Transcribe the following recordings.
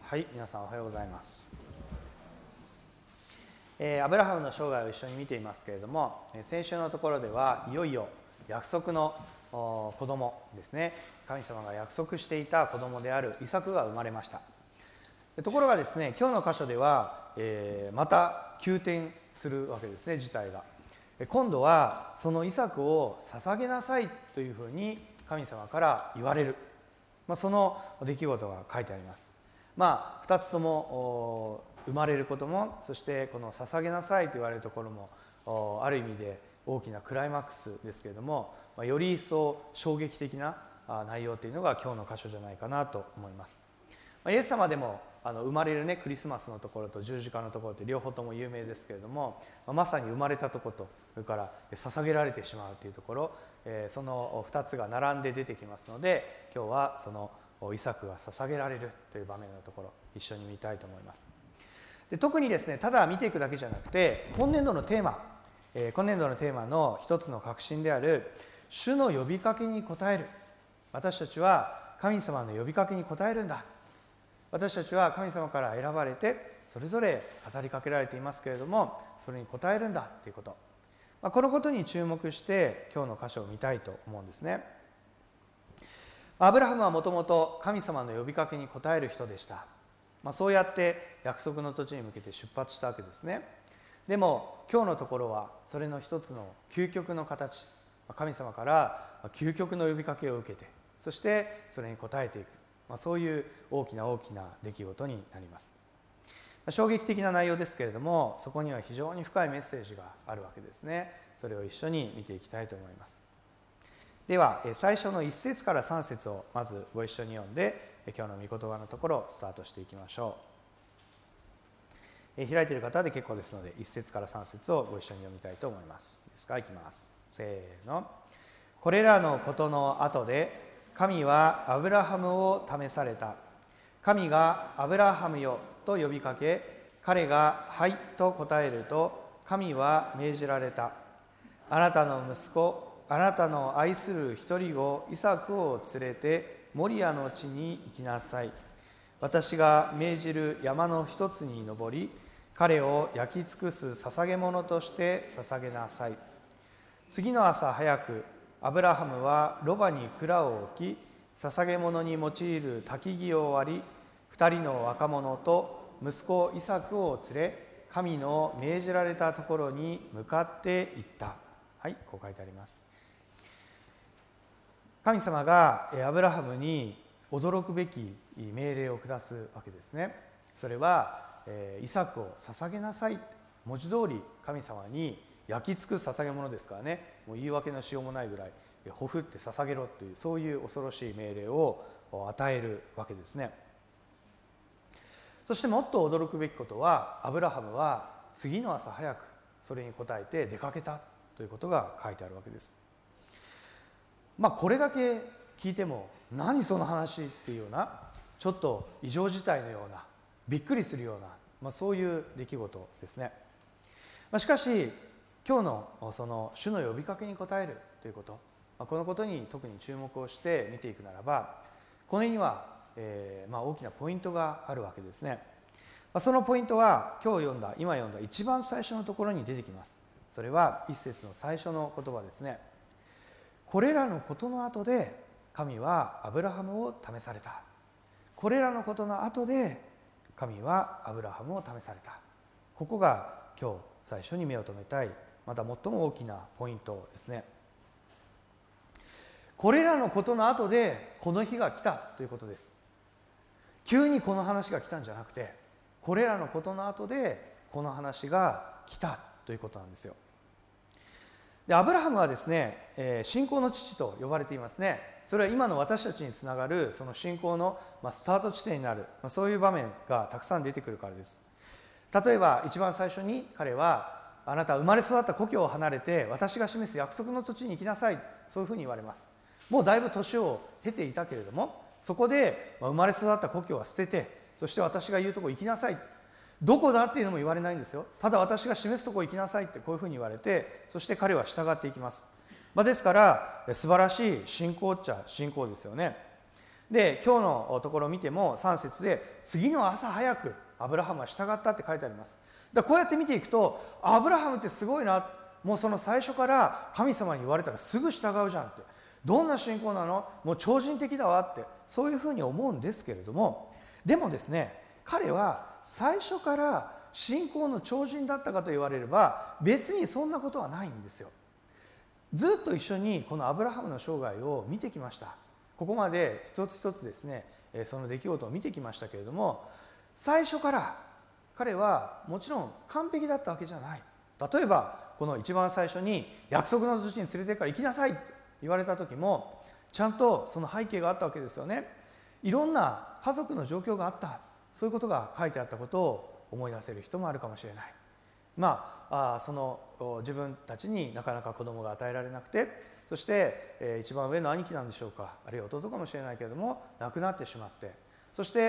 はい、皆さんおはようございます。アブラハムの生涯を一緒に見ていますけれども、先週のところではいよいよ約束の子供ですね、神様が約束していた子供であるイサクが生まれました。ところがですね、今日の箇所では、また急転するわけですね、事態が。今度はそのイサクを捧げなさいというふうに神様から言われる、その出来事が書いてあります。2つとも生まれることも、そしてこの捧げなさいと言われるところもある意味で大きなクライマックスですけれども、より一層衝撃的な内容というのが今日の箇所じゃないかなと思います。イエス様でも生まれるクリスマスのところと十字架のところって両方とも有名ですけれども、まさに生まれたところとそれから捧げられてしまうというところ、その2つが並んで出てきますので、今日はそのイサクが捧げられるという場面のところ一緒に見たいと思います。で、特にですね、ただ見ていくだけじゃなくて、今年度のテーマの一つの核心である主の呼びかけに応える。私たちは神様の呼びかけに応えるんだ。私たちは神様から選ばれてそれぞれ語りかけられていますけれども、それに応えるんだということ、このことに注目して今日の箇所を見たいと思うんですね。アブラハムはもともと神様の呼びかけに応える人でした。そうやって約束の土地に向けて出発したわけですね。でも今日のところはそれの一つの究極の形、神様から究極の呼びかけを受けて、そしてそれに応えていく、そういう大きな出来事になります。衝撃的な内容ですけれども、そこには非常に深いメッセージがあるわけですね。それを一緒に見ていきたいと思います。では最初の1節から3節をまずご一緒に読んで、今日の御言葉のところをスタートしていきましょう。開いている方で結構ですので、1節から3節をご一緒に読みたいと思います。いいですか？いきます。せーの。これらのことの後で、神はアブラハムを試された。神がアブラハムよと呼びかけ、彼がはいと答えると、神は命じられた。あなたの息子、あなたの愛する一人子イサクを連れてモリアの地に行きなさい。私が命じる山の一つに登り、彼を焼き尽くす捧げ物として捧げなさい。次の朝早く、アブラハムはロバに蔵を置き、捧げ物に用いる焚き木を割り、二人の若者と息子イサクを連れ、神の命じられたところに向かって行った。はい、こう書いてあります。神様がアブラハムに驚くべき命令を下すわけですね。それはイサクを捧げなさい。文字通り神様に焼き尽くす捧げ物ですからね、もう言い訳のしようもないぐらいほふって捧げろという、そういう恐ろしい命令を与えるわけですね。そしてもっと驚くべきことは、アブラハムは次の朝早くそれに応えて出かけたということが書いてあるわけです。これだけ聞いても何その話っていうような、ちょっと異常事態のような、びっくりするような、そういう出来事ですね。しかし今日のその主の呼びかけに応えるということ、このことに特に注目をして見ていくならば、これには、大きなポイントがあるわけですね。そのポイントは今読んだ一番最初のところに出てきます。それは一節の最初の言葉ですね。これらのことの後で神はアブラハムを試された。これらのことの後で神はアブラハムを試された。ここが今日最初に目を留めたい、また最も大きなポイントですね。これらのことの後でこの日が来たということです。急にこの話が来たんじゃなくて、これらのことの後でこの話が来たということなんですよ。で、アブラハムはですね、信仰の父と呼ばれていますね。それは今の私たちにつながるその信仰のスタート地点になる、そういう場面がたくさん出てくるからです。例えば一番最初に彼は、あなたは生まれ育った故郷を離れて私が示す約束の土地に行きなさい、そういうふうに言われます。もうだいぶ年を経ていたけれども、そこで生まれ育った故郷は捨てて、そして私が言うとこ行きなさい。どこだっていうのも言われないんですよ。ただ私が示すとこ行きなさいってこういうふうに言われて、そして彼は従っていきます。ですから素晴らしい信仰っちゃ信仰ですよね。 で今日のところを見ても3節で次の朝早くアブラハムは従ったって書いてあります。だからこうやって見ていくとアブラハムってすごいな、もうその最初から神様に言われたらすぐ従うじゃんって、どんな信仰なの、もう超人的だわって、そういうふうに思うんですけれども、でもですね、彼は最初から信仰の超人だったかと言われれば別にそんなことはないんですよ。ずっと一緒にこのアブラハムの生涯を見てきました。ここまで一つ一つですね、その出来事を見てきましたけれども、最初から彼はもちろん完璧だったわけじゃない。例えばこの一番最初に約束の土地に連れてから行きなさいって言われた時もちゃんとその背景があったわけですよね。いろんな家族の状況があった、そういうことが書いてあったことを思い出せる人もあるかもしれない。その自分たちになかなか子供が与えられなくて、そして、一番上の兄貴なんでしょうか、あるいは弟かもしれないけれども亡くなってしまって、そして、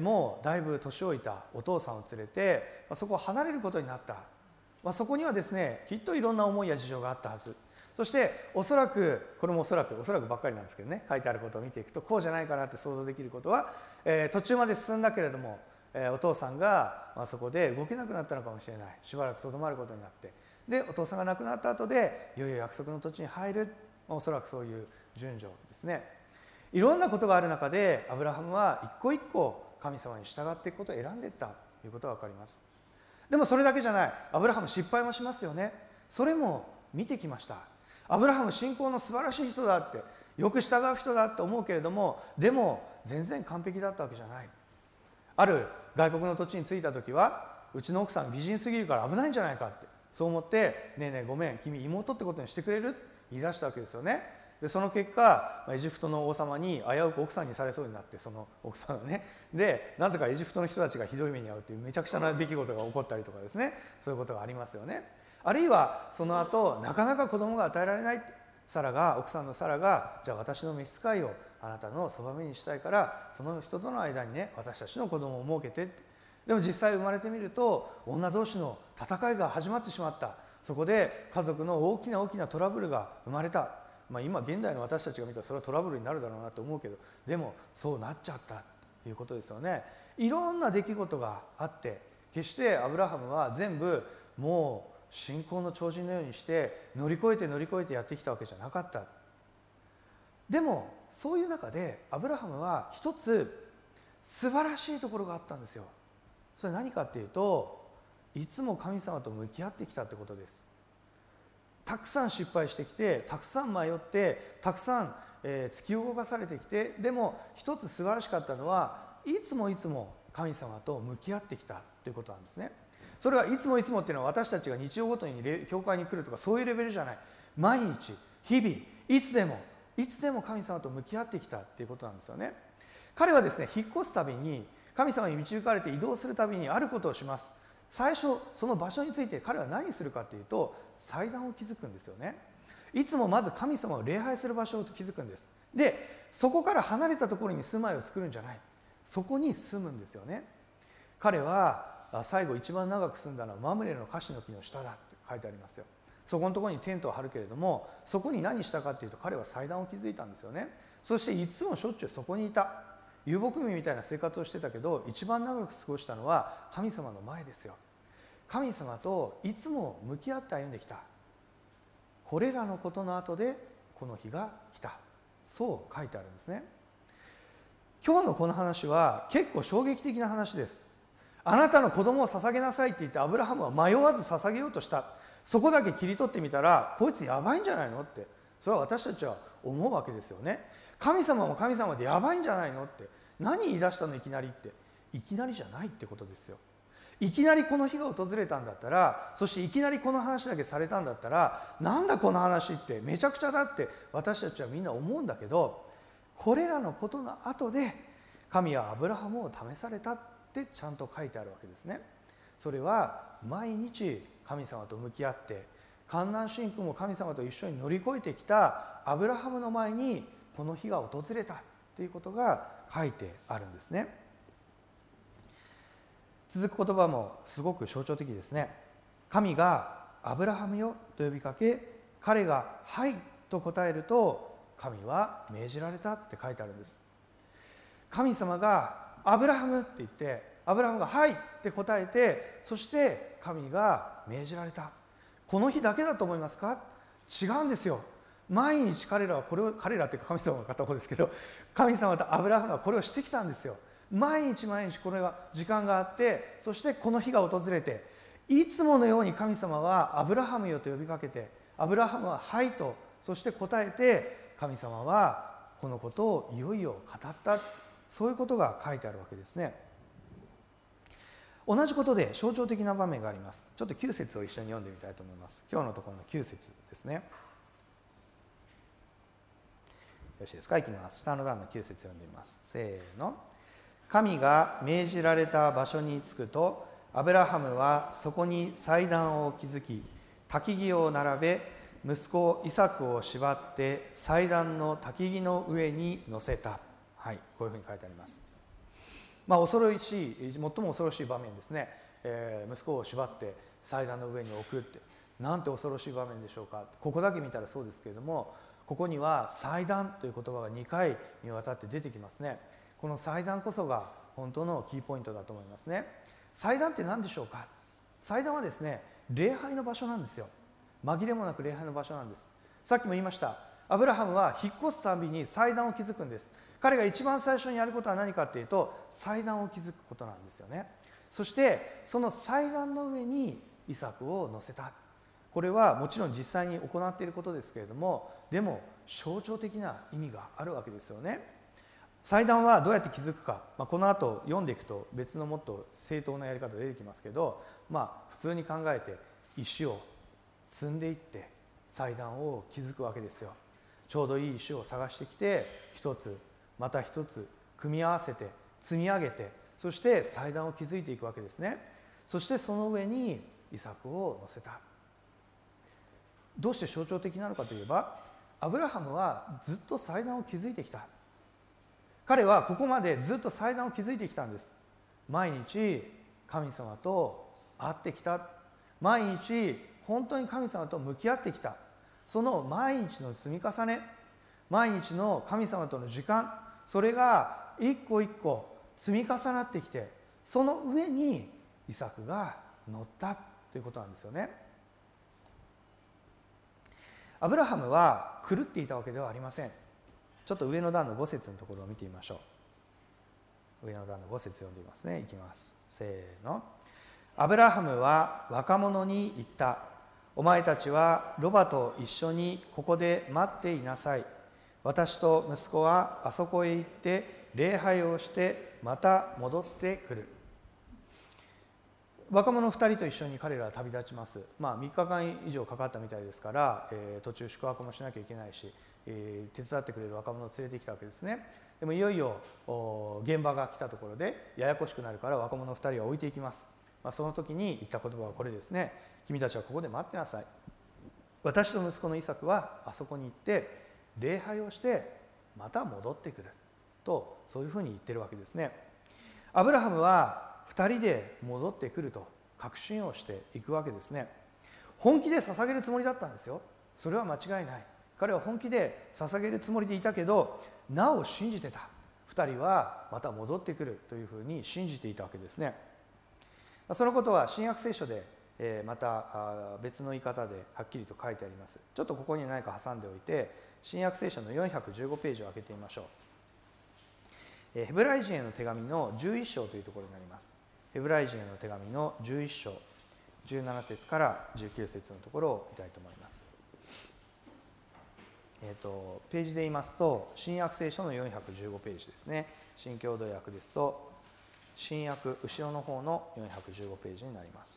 もうだいぶ年老いたお父さんを連れて、そこを離れることになった。そこにはですねきっといろんな思いや事情があったはず。そしておそらくこれもおそらくばっかりなんですけどね、書いてあることを見ていくとこうじゃないかなって想像できることは、途中まで進んだけれども、お父さんが、そこで動けなくなったのかもしれない。しばらくとどまることになって、でお父さんが亡くなった後でいよいよ約束の土地に入る、おそらくそういう順序ですね。いろんなことがある中でアブラハムは一個一個神様に従っていくことを選んでいったということが分かります。でもそれだけじゃない。アブラハム失敗もしますよね。それも見てきました。アブラハム信仰の素晴らしい人だって、よく従う人だって思うけれども、でも全然完璧だったわけじゃない。ある外国の土地に着いた時は、うちの奥さん美人すぎるから危ないんじゃないかって、そう思って、ねえねえごめん、君妹ってことにしてくれるって言い出したわけですよね。でその結果エジプトの王様に危うく奥さんにされそうになって、その奥さんがね、でなぜかエジプトの人たちがひどい目に遭うというめちゃくちゃな出来事が起こったりとかですね、そういうことがありますよね。あるいはその後なかなか子供が与えられない、奥さんのサラが、じゃあ私の召使いをあなたのそばめにしたいから、その人との間にね私たちの子供を設けてって。でも実際生まれてみると女同士の戦いが始まってしまった。そこで家族の大きなトラブルが生まれた。今現代の私たちが見たらそれはトラブルになるだろうなと思うけど、でもそうなっちゃったということですよね。いろんな出来事があって、決してアブラハムは全部もう信仰の超人のようにして乗り越えてやってきたわけじゃなかった。でもそういう中でアブラハムは一つ素晴らしいところがあったんですよ。それ何かっていうと、いつも神様と向き合ってきたってことです。たくさん失敗してきて、たくさん迷って、たくさん、突き動かされてきて、でも一つ素晴らしかったのはいつも神様と向き合ってきたということなんですね。それはいつもっていうのは私たちが日曜ごとに教会に来るとかそういうレベルじゃない。毎日日々いつでも神様と向き合ってきたということなんですよね。彼はですね、引っ越すたびに神様に導かれて移動するたびにあることをします。最初その場所について彼は何するかというと、祭壇を築くんですよね。いつもまず神様を礼拝する場所を築くんです。でそこから離れたところに住まいを作るんじゃない、そこに住むんですよね。彼は最後一番長く住んだのはマムレのカシの木の下だって書いてありますよ。そこのところにテントを張るけれども、そこに何したかというと彼は祭壇を築いたんですよね。そしていつもしょっちゅうそこにいた。遊牧民みたいな生活をしてたけど、一番長く過ごしたのは神様の前ですよ。神様といつも向き合って歩んできた。これらのことの後でこの日が来た、そう書いてあるんですね。今日のこの話は結構衝撃的な話です。あなたの子供を捧げなさいって言ってアブラハムは迷わず捧げようとした。そこだけ切り取ってみたら、こいつやばいんじゃないのって、それは私たちは思うわけですよね。神様も神様でやばいんじゃないのって、何言い出したのいきなりって、いきなりじゃないってことですよ。いきなりこの日が訪れたんだったら、そしていきなりこの話だけされたんだったら、なんだこの話ってめちゃくちゃだって私たちはみんな思うんだけど、これらのことの後で神はアブラハムを試されたってちゃんと書いてあるわけですね。それは毎日神様と向き合って、患難辛苦も神様と一緒に乗り越えてきたアブラハムの前にこの日が訪れたということが書いてあるんですね。続く言葉もすごく象徴的ですね。神がアブラハムよと呼びかけ、彼がはいと答えると、神は命じられたって書いてあるんです。 神様がアブラハムって言って、アブラハムがはいって答えて、そして神が命じられた。この日だけだと思いますか？違うんですよ。毎日彼らっていうか神様の片方ですけど、神様とアブラハムはこれをしてきたんですよ。毎日これが時間があって、そしてこの日が訪れて、いつものように神様はアブラハムよと呼びかけて、アブラハムははいとそして答えて、神様はこのことをいよいよ語った、そういうことが書いてあるわけですね。同じことで象徴的な場面があります。ちょっと9節を一緒に読んでみたいと思います。今日のところの9節ですね。よろしいですか。いきます。下の段の9節読んでみます。せーの。神が命じられた場所に着くと、アブラハムはそこに祭壇を築き、焚き木を並べ、息子イサクを縛って祭壇の焚き木の上に乗せた。はい、こういうふうに書いてあります。最も恐ろしい場面ですね。息子を縛って祭壇の上に置くって、なんて恐ろしい場面でしょうか。ここだけ見たらそうですけれども、ここには祭壇という言葉が2回にわたって出てきますね。この祭壇こそが本当のキーポイントだと思いますね。祭壇って何でしょうか。祭壇はですね、礼拝の場所なんですよ。紛れもなく礼拝の場所なんです。さっきも言いました。アブラハムは引っ越すたびに祭壇を築くんです。彼が一番最初にやることは何かというと、祭壇を築くことなんですよね。そしてその祭壇の上にイサクを乗せた。これはもちろん実際に行っていることですけれども、でも象徴的な意味があるわけですよね。祭壇はどうやって築くか、この後読んでいくと別のもっと正当なやり方出てきますけど、普通に考えて石を積んでいって祭壇を築くわけですよ。ちょうどいい石を探してきて、一つまた一つ組み合わせて積み上げて、そして祭壇を築いていくわけですね。そしてその上にイサクを乗せた。どうして象徴的なのかといえば、アブラハムはずっと祭壇を築いてきた。彼はここまでずっと祭壇を築いてきたんです。毎日神様と会ってきた。毎日本当に神様と向き合ってきた。その毎日の積み重ね、毎日の神様との時間、それが一個一個積み重なってきて、その上にイサクが乗ったということなんですよね。アブラハムは狂っていたわけではありません。ちょっと上の段の5節のところを見てみましょう。上の段の5節読んでみますね。いきます。せーの。アブラハムは若者に言った。お前たちはロバと一緒にここで待っていなさい。私と息子はあそこへ行って礼拝をしてまた戻ってくる。若者2人と一緒に彼らは旅立ちます。3日間以上かかったみたいですから、途中宿泊もしなきゃいけないし、手伝ってくれる若者を連れてきたわけですね。でもいよいよ現場が来たところでややこしくなるから若者2人は置いていきます。その時に言った言葉はこれですね。君たちはここで待ってなさい。私と息子のイサクはあそこに行って礼拝をしてまた戻ってくると、そういうふうに言ってるわけですね。アブラハムは2人で戻ってくると確信をしていくわけですね。本気で捧げるつもりだったんですよ。それは間違いない。彼は本気で捧げるつもりでいたけど、なお信じてた。2人はまた戻ってくるというふうに信じていたわけですね。そのことは新約聖書でまた別の言い方ではっきりと書いてあります。ちょっとここに何か挟んでおいて、新約聖書の415ページを開けてみましょう。ヘブライ人への手紙の11章というところになります。ヘブライ人への手紙の11章17節から19節のところを見たいと思います。ページで言いますと、新約聖書の415ページですね。新共同訳ですと新約後ろの方の415ページになります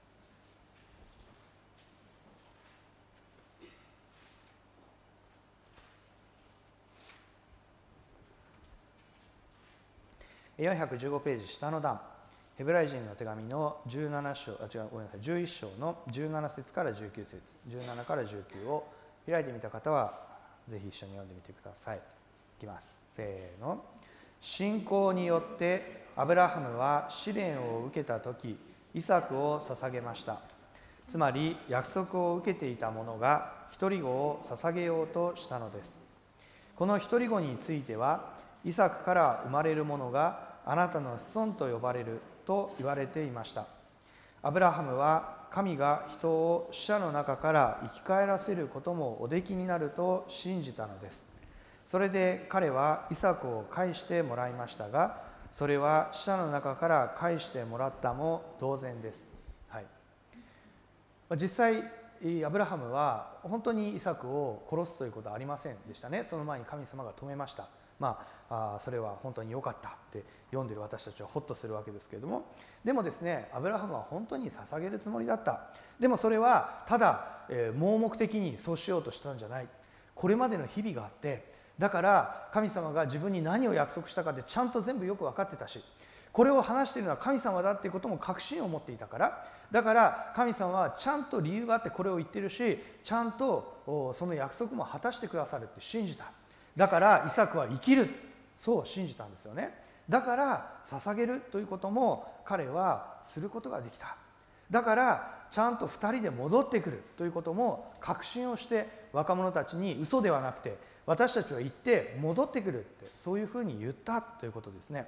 。415ページ下の段、ヘブライ人の手紙の11章の17節から19節、17から19を開いてみた方はぜひ一緒に読んでみてください。いきます。せーの。信仰によってアブラハムは試練を受けたとき、イサクを捧げました。つまり約束を受けていた者が一人子を捧げようとしたのです。この一人子については、 イサクから生まれるものがあなたの子孫と呼ばれると言われていました。アブラハムは神が人を死者の中から生き返らせることもおできになると信じたのです。それで彼はイサクを返してもらいましたが、それは死者の中から返してもらったも同然です。はい、実際アブラハムは本当にイサクを殺すということはありませんでしたね。その前に神様が止めました。それは本当に良かったって読んでる私たちはホッとするわけですけれども、でもですね、アブラハムは本当に捧げるつもりだった。でもそれはただ、盲目的にそうしようとしたんじゃない。これまでの日々があって、だから神様が自分に何を約束したかってちゃんと全部よく分かってたし、これを話しているのは神様だっていうことも確信を持っていたから、だから神様はちゃんと理由があってこれを言ってるし、ちゃんとその約束も果たしてくださるって信じた。だからイサクは生きる、そう信じたんですよね。だから捧げるということも彼はすることができた。だからちゃんと2人で戻ってくるということも確信をして、若者たちに嘘ではなくて私たちは行って戻ってくるって、そういうふうに言ったということですね。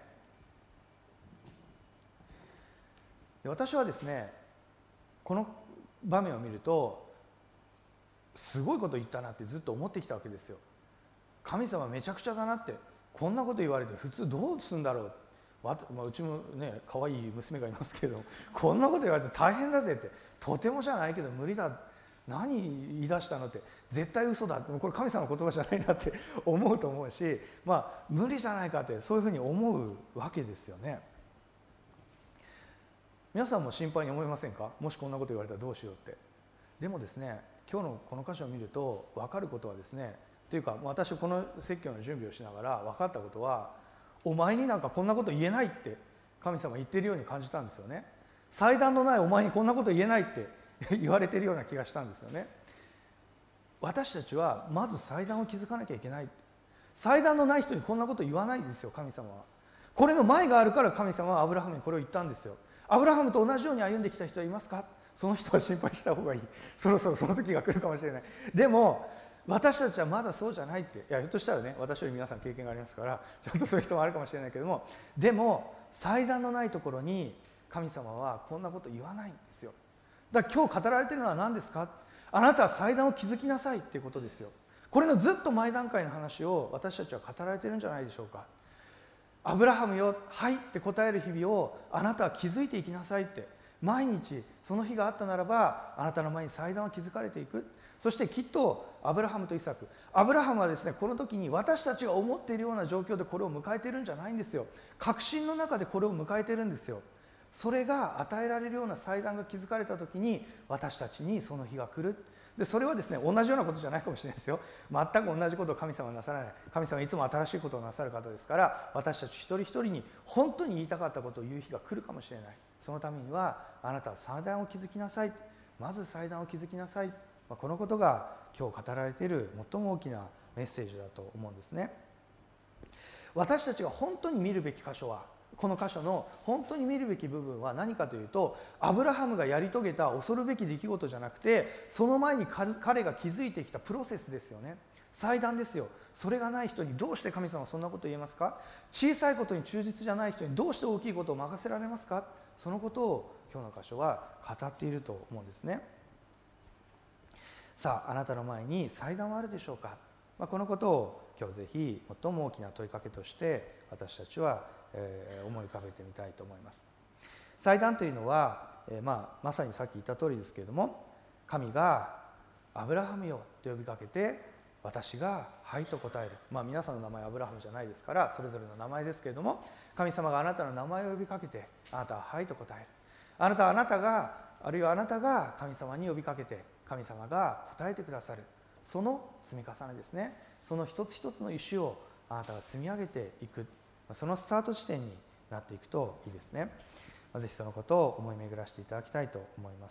私はですね、この場面を見るとすごいこと言ったなってずっと思ってきたわけですよ。神様めちゃくちゃだなって、こんなこと言われて普通どうするんだろう。うちもね可愛い娘がいますけど、こんなこと言われて大変だぜって、とてもじゃないけど無理だ、何言い出したのって、絶対嘘だって、これ神様の言葉じゃないなって思うと思うし、無理じゃないかって、そういうふうに思うわけですよね。皆さんも心配に思いませんか？もしこんなこと言われたらどうしようって。でもですね、今日のこの箇所を見ると分かることはですね、というか私この説教の準備をしながら分かったことは、お前になんかこんなこと言えないって神様言ってるように感じたんですよね。祭壇のないお前にこんなこと言えないって言われているような気がしたんですよね。私たちはまず祭壇を築かなきゃいけない。祭壇のない人にこんなこと言わないんですよ、神様は。これの前があるから神様はアブラハムにこれを言ったんですよ。アブラハムと同じように歩んできた人はいますか？その人は心配した方がいい。そろそろその時が来るかもしれない。でも私たちはまだそうじゃないって、ひょっとしたらね、私より皆さん経験がありますからちゃんとそういう人もあるかもしれないけども、でも祭壇のないところに神様はこんなこと言わないんですよ。だから今日語られているのは何ですか？あなたは祭壇を築きなさいっていうことですよ。これのずっと前段階の話を私たちは語られているんじゃないでしょうか。アブラハムよ、はいって答える日々をあなたは築いていきなさいって、毎日その日があったならばあなたの前に祭壇を築かれていく。そしてきっとアブラハムとイサク、アブラハムはですね、この時に私たちが思っているような状況でこれを迎えているんじゃないんですよ。確信の中でこれを迎えているんですよ。それが与えられるような祭壇が築かれた時に私たちにその日が来る。でそれはですね、同じようなことじゃないかもしれないですよ。全く同じことを神様はなさらない。神様はいつも新しいことをなさる方ですから、私たち一人一人に本当に言いたかったことを言う日が来るかもしれない。そのためにはあなたは祭壇を築きなさい。まず祭壇を築きなさい。このことが今日語られている最も大きなメッセージだと思うんですね。私たちが本当に見るべき箇所は、この箇所の本当に見るべき部分は何かというと、アブラハムがやり遂げた恐るべき出来事じゃなくて、その前に彼が築いてきたプロセスですよね。祭壇ですよ。それがない人にどうして神様はそんなこと言えますか？小さいことに忠実じゃない人にどうして大きいことを任せられますか？そのことを今日の箇所は語っていると思うんですね。さあ、あなたの前に祭壇はあるでしょうか？このことを今日ぜひ最も大きな問いかけとして私たちは思い浮かべてみたいと思います。祭壇というのは、まさにさっき言った通りですけれども、神がアブラハムよと呼びかけて私がはいと答える。皆さんの名前はアブラハムじゃないですからそれぞれの名前ですけれども、神様があなたの名前を呼びかけてあなたははいと答える。あるいはあなたが神様に呼びかけて神様が答えてくださる。その積み重ねですね。その一つ一つの石をあなたが積み上げていく、そのスタート地点になっていくといいですね。ぜひそのことを思い巡らしていただきたいと思います。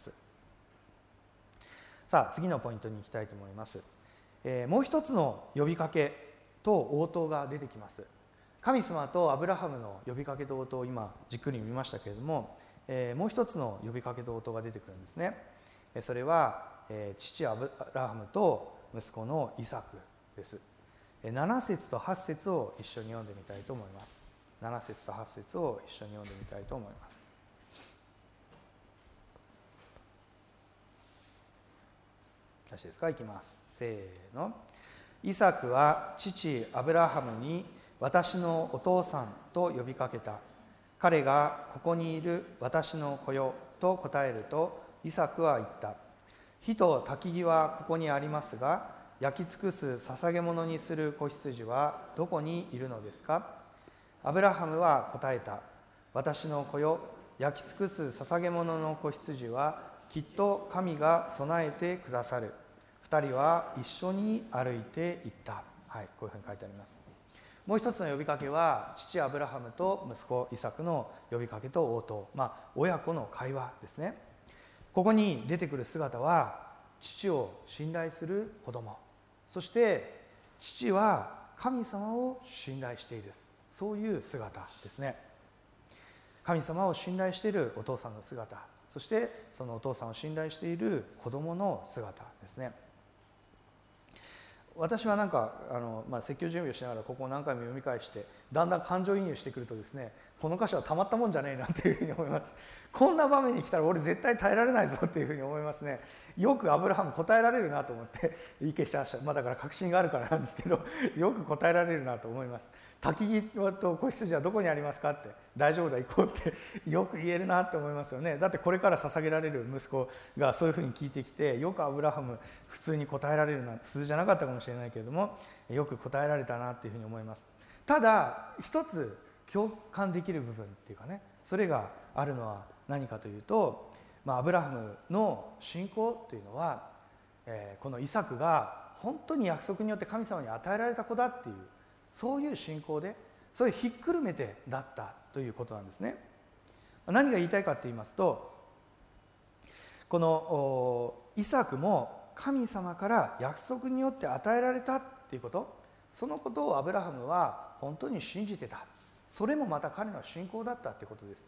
さあ、次のポイントに行きたいと思います。もう一つの呼びかけと応答が出てきます。神様とアブラハムの呼びかけと応答を今じっくり見ましたけれども、もう一つの呼びかけと応答が出てくるんですね。それは父アブラハムと息子のイサクです。 7節と8節を一緒に読んでみたいと思います。7節と8節を一緒に読んでみたいと思います。よろしいですか。いきます。せーの。イサクは父アブラハムに私のお父さんと呼びかけた。彼がここにいる私の子よと答えると、イサクは言った。火と焚き木はここにありますが、焼き尽くす捧げ物にする子羊はどこにいるのですか。アブラハムは答えた。私の子よ、焼き尽くす捧げ物の子羊はきっと神が備えてくださる。二人は一緒に歩いていった。はい、こういうふうに書いてあります。もう一つの呼びかけは、父アブラハムと息子イサクの呼びかけと応答、親子の会話ですね。ここに出てくる姿は、父を信頼する子供、そして父は神様を信頼している、そういう姿ですね。神様を信頼しているお父さんの姿、そしてそのお父さんを信頼している子供の姿ですね。私は説教準備をしながらここを何回も読み返して、だんだん感情移入してくるとですね、この箇所はたまったもんじゃねえなというふうに思います。こんな場面に来たら俺絶対耐えられないぞっていうふうに思いますね。よくアブラハム答えられるなと思って言い消しました。だから確信があるからなんですけど、よく答えられるなと思います。焚き木と子羊はどこにありますかって、大丈夫だ行こうってよく言えるなって思いますよね。だってこれから捧げられる息子がそういうふうに聞いてきて、よくアブラハム普通に答えられるな、普通じゃなかったかもしれないけれども、よく答えられたなっていうふうに思います。ただ一つ共感できる部分っていうかね、それがあるのは何かというと、アブラハムの信仰というのは、このイサクが本当に約束によって神様に与えられた子だっていう、そういう信仰で、それをひっくるめてだったということなんですね。何が言いたいかと言いますと、このイサクも神様から約束によって与えられたっていうこと、そのことをアブラハムは本当に信じてた。それもまた彼の信仰だったということです。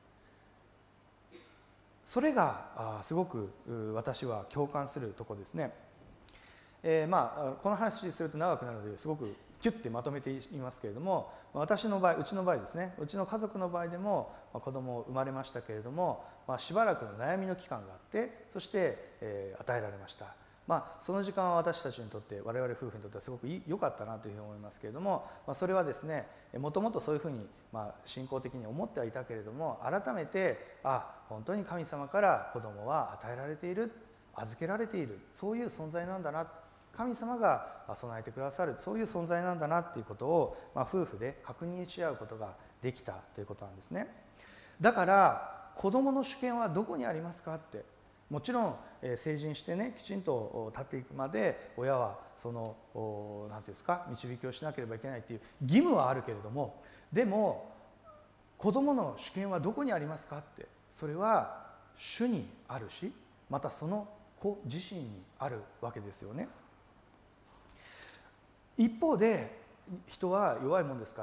それがすごく私は共感するところですね。この話すると長くなるのですごくキュッてまとめていますけれども、私の場合、うちの場合ですね、うちの家族の場合でも子供生まれましたけれども、しばらくの悩みの期間があって、そして与えられました。その時間は私たちにとって、我々夫婦にとってはすごく良かったなというふうに思いますけれども、それはですね、もともとそういうふうに信仰的に思ってはいたけれども、改めて本当に神様から子供は与えられている、預けられている、そういう存在なんだな、神様が備えてくださる、そういう存在なんだなということを、夫婦で確認し合うことができたということなんですね。だから子供の主権はどこにありますかって、もちろん成人してね、きちんと立っていくまで親はその何ていうんですか、導きをしなければいけないという義務はあるけれども、でも子供の主権はどこにありますかって、それは主にあるし、またその子自身にあるわけですよね。一方で人は弱いもんですから、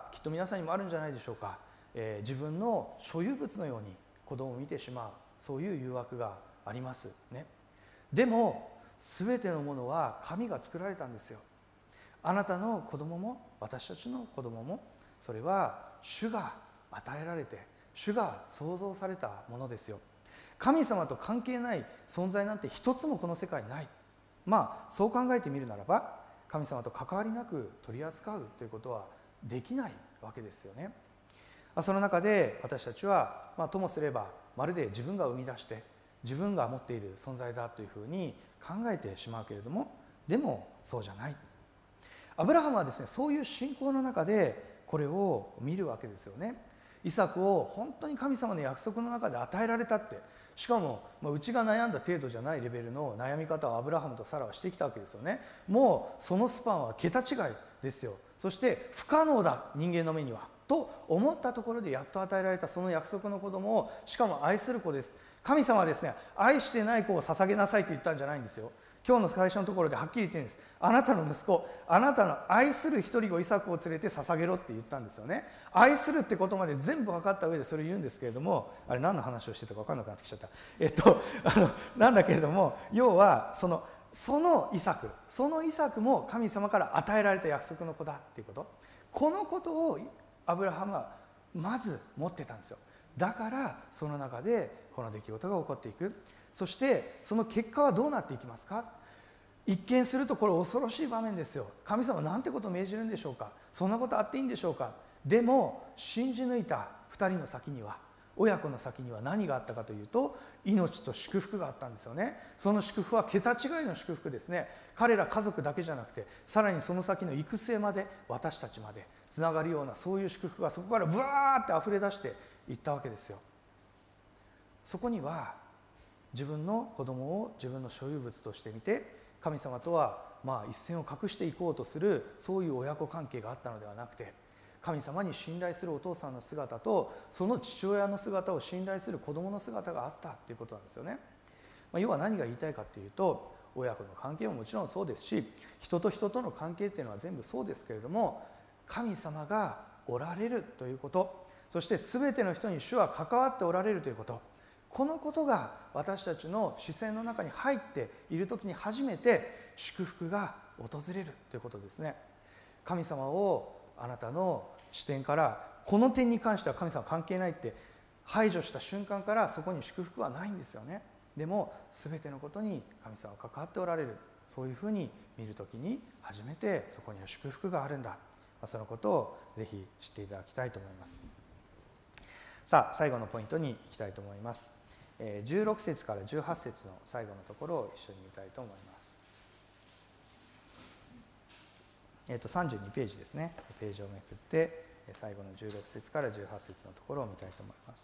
きっと皆さんにもあるんじゃないでしょうか。自分の所有物のように子供を見てしまう、そういう誘惑がありますね。でも全てのものは神が作られたんですよ。あなたの子供も私たちの子供も、それは主が与えられて、主が創造されたものですよ。神様と関係ない存在なんて一つもこの世界にない。そう考えてみるならば、神様と関わりなく取り扱うということはできないわけですよね。その中で私たちは、ともすればまるで自分が生み出して自分が持っている存在だというふうに考えてしまうけれども、でもそうじゃない。アブラハムはですね、そういう信仰の中でこれを見るわけですよね。イサクを本当に神様の約束の中で与えられたって、しかもうちが悩んだ程度じゃないレベルの悩み方をアブラハムとサラはしてきたわけですよね。もうそのスパンは桁違いですよ。そして不可能だ、人間の目にはと思ったところでやっと与えられたその約束の子供を、しかも愛する子です。神様はですね、愛してない子を捧げなさいと言ったんじゃないんですよ。今日の最初のところではっきり言ってるんです。あなたの息子、あなたの愛する一人子イサクを連れて捧げろって言ったんですよね。愛するってことまで全部分かった上でそれを言うんですけれども、あれ何の話をしてたか分かんなくなってきちゃった。なんだけれども、要はそのそのイサクも神様から与えられた約束の子だっていうこと、このことをアブラハムはまず持ってたんですよ。だからその中でこの出来事が起こっていく。そしてその結果はどうなっていきますか。一見するとこれ恐ろしい場面ですよ。神様なんてことを命じるんでしょうか。そんなことあっていいんでしょうか。でも信じ抜いた2人の先には、親子の先には何があったかというと、命と祝福があったんですよね。その祝福は桁違いの祝福ですね。彼ら家族だけじゃなくて、さらにその先の育成まで、私たちまでつながるような、そういう祝福がそこからブワーってあふれ出していったわけですよ。そこには自分の子供を自分の所有物として見て、神様とは一線を画していこうとする、そういう親子関係があったのではなくて、神様に信頼するお父さんの姿と、その父親の姿を信頼する子供の姿があったということなんですよね。要は何が言いたいかというと、親子の関係ももちろんそうですし、人と人との関係っていうのは全部そうですけれども、神様がおられるということ、そして全ての人に主は関わっておられるということ、このことが私たちの視線の中に入っているときに初めて祝福が訪れるということですね。神様をあなたの視点からこの点に関しては神様関係ないって排除した瞬間から、そこに祝福はないんですよね。でも全てのことに神様が関わっておられる、そういうふうに見るときに初めてそこには祝福があるんだ、そのことをぜひ知っていただきたいと思います。さあ最後のポイントに行きたいと思います。16節から18節の最後のところを一緒に見たいと思います。32ページですね。ページをめくって最後の16節から18節のところを見たいと思います。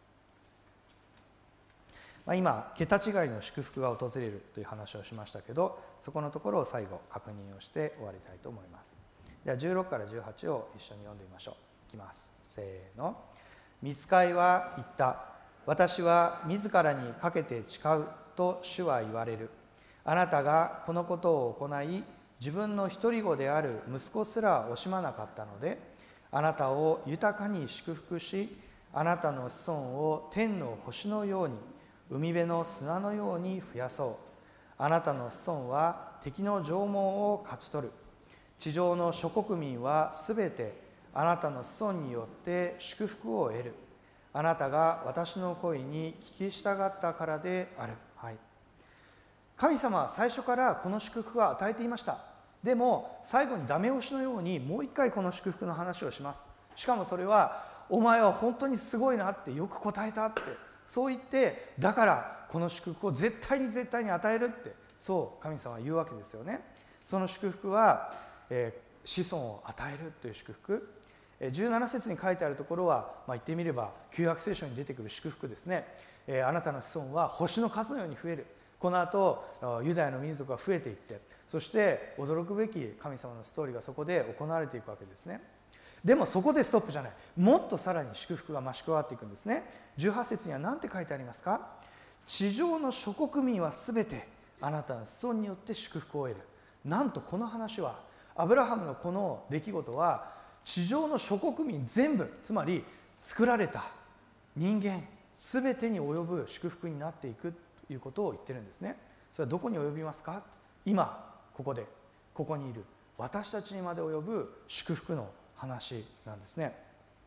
今桁違いの祝福が訪れるという話をしましたけど、そこのところを最後確認をして終わりたいと思います。では16から18を一緒に読んでみましょう。いきます。せーの。御使いは言った。私は自らにかけて誓うと主は言われる。あなたがこのことを行い、自分の一人子である息子すら惜しまなかったので、あなたを豊かに祝福し、あなたの子孫を天の星のように、海辺の砂のように増やそう。あなたの子孫は敵の城門を勝ち取る。地上の諸国民はすべてあなたの子孫によって祝福を得る。あなたが私の声に聞き従ったからである。はい、神様は最初からこの祝福を与えていました。でも最後にダメ押しのようにもう一回この祝福の話をします。しかもそれは、お前は本当にすごいなって、よく答えたって、そう言って、だからこの祝福を絶対に与えるって、そう神様は言うわけですよね。その祝福は、子孫を与えるという祝福。17節に書いてあるところは、言ってみれば旧約聖書に出てくる祝福ですね。あなたの子孫は星の数のように増える。この後ユダヤの民族が増えていって、そして驚くべき神様のストーリーがそこで行われていくわけですね。でもそこでストップじゃない。もっとさらに祝福が増し加わっていくんですね。18節には何て書いてありますか。地上の諸国民はすべてあなたの子孫によって祝福を得る。なんとこの話は、アブラハムのこの出来事は地上の諸国民全部、つまり作られた人間すべてに及ぶ祝福になっていくということを言ってるんですね。それはどこに及びますか。今ここにいる私たちにまで及ぶ祝福の話なんですね。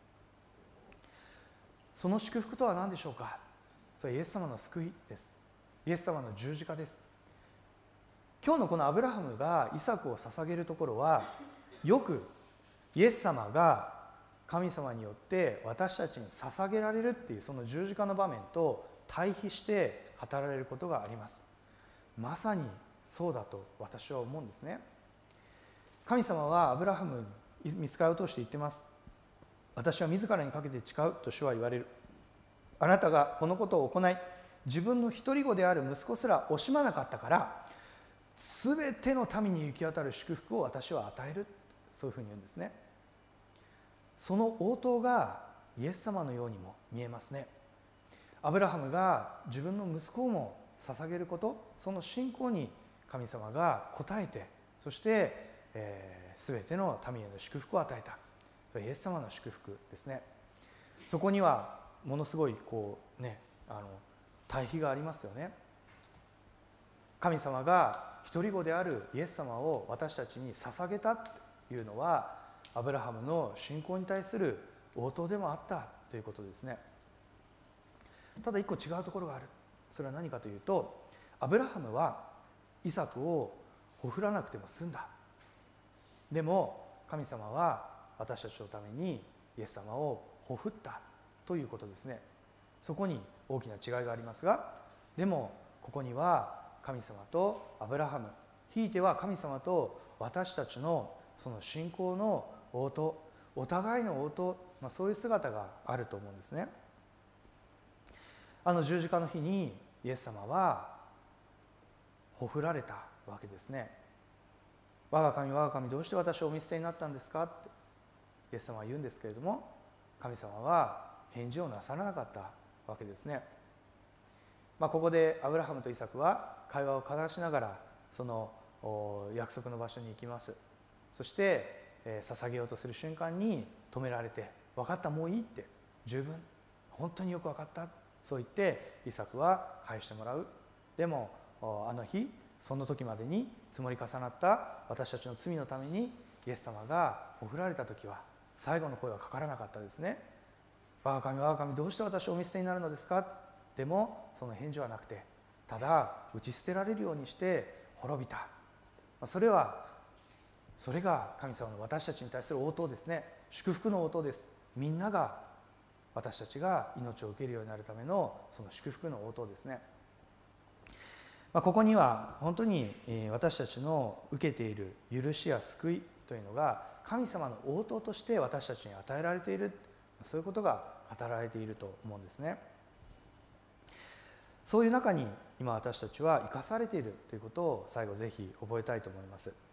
その祝福とは何でしょうか。それはイエス様の救いです。イエス様の十字架です。今日のこのアブラハムがイサクを捧げるところは、よくイエス様が神様によって私たちに捧げられるっていうその十字架の場面と対比して語られることがあります。まさにそうだと私は思うんですね。神様はアブラハムに御使いを通して言ってます。私は自らにかけて誓うと主は言われる。あなたがこのことを行い、自分の一人子である息子すら惜しまなかったから、すべての民に行き渡る祝福を私は与える。そういうふうに言うんですね。その応答がイエス様のようにも見えますね。アブラハムが自分の息子をも捧げること、その信仰に神様が応えて、そしてすべての民への祝福を与えた。それはイエス様の祝福ですね。そこにはものすごい対比がありますよね。 神様が一人子であるイエス様を私たちに捧げたというのは、アブラハムの信仰に対する応答でもあったということですね。ただ一個違うところがある。それは何かというと、アブラハムはイサクをほふらなくても済んだ。でも神様は私たちのためにイエス様をほふったということですね。そこに大きな違いがありますが、でもここには神様とアブラハム、ひいては神様と私たちのその信仰の応答、お互いの応答、そういう姿があると思うんですね。十字架の日にイエス様はほふられたわけですね。我が神、我が神、どうして私をお見捨てになったんですかってイエス様は言うんですけれども、神様は返事をなさらなかったわけですね。ここでアブラハムとイサクは会話を交わしながらその約束の場所に行きます。そして捧げようとする瞬間に止められて、分かった、もういいって、十分、本当によく分かった、そう言ってイサクは返してもらう。でもあの日、その時までに積もり重なった私たちの罪のためにイエス様がほふられた時は最後の声はかからなかったですね。我が神、我が神、どうして私をお見捨てになるのですか。でもその返事はなくて、ただ打ち捨てられるようにして滅びた。それが神様の私たちに対する応答ですね。祝福の応答です。みんなが、私たちが命を受けるようになるためのその祝福の応答ですね。ここには本当に私たちの受けている許しや救いというのが神様の応答として私たちに与えられている、そういうことが語られていると思うんですね。そういう中に今私たちは生かされているということを最後ぜひ覚えたいと思います。